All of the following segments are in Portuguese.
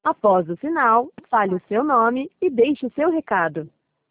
Após o sinal, fale o seu nome e deixe o seu recado.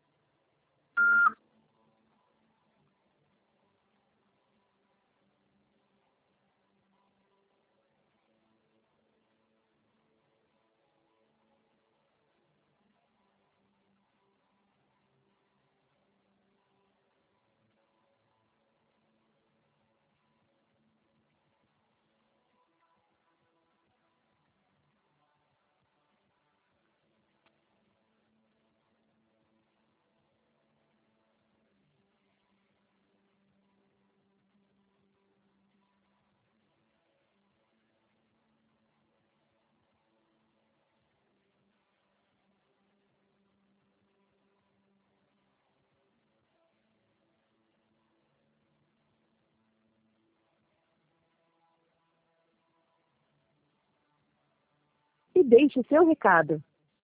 E deixe o seu recado.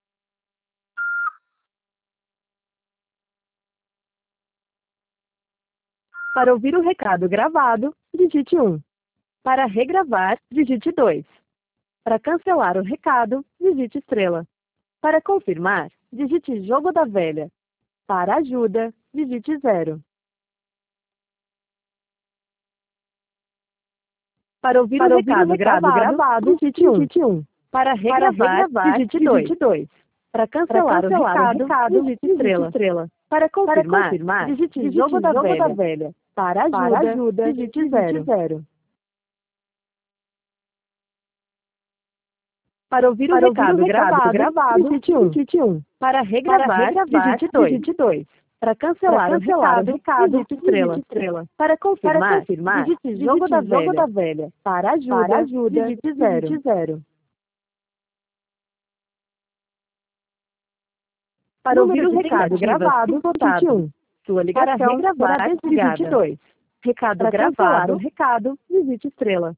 Para ouvir o recado gravado, digite 1. Para regravar, digite 2. Para cancelar o recado, digite estrela. Para confirmar, digite jogo da velha. Para ajuda, digite 0. Para ouvir o recado gravado, digite 1. Para regravar, digite 2. Para cancelar o recado, digite estrela. Para confirmar, digite jogo da velha. Para ajuda, digite 0. Para ouvir o recado gravado, digite 1. Para regravar, digite 2. Para cancelar o recado, digite estrela. Para confirmar, digite jogo da velha. Para ajuda, digite 0. Para ouvir o recado gravado, digite 1. Sua ligação será desligada. Digite 2. Recado gravado, digite estrela.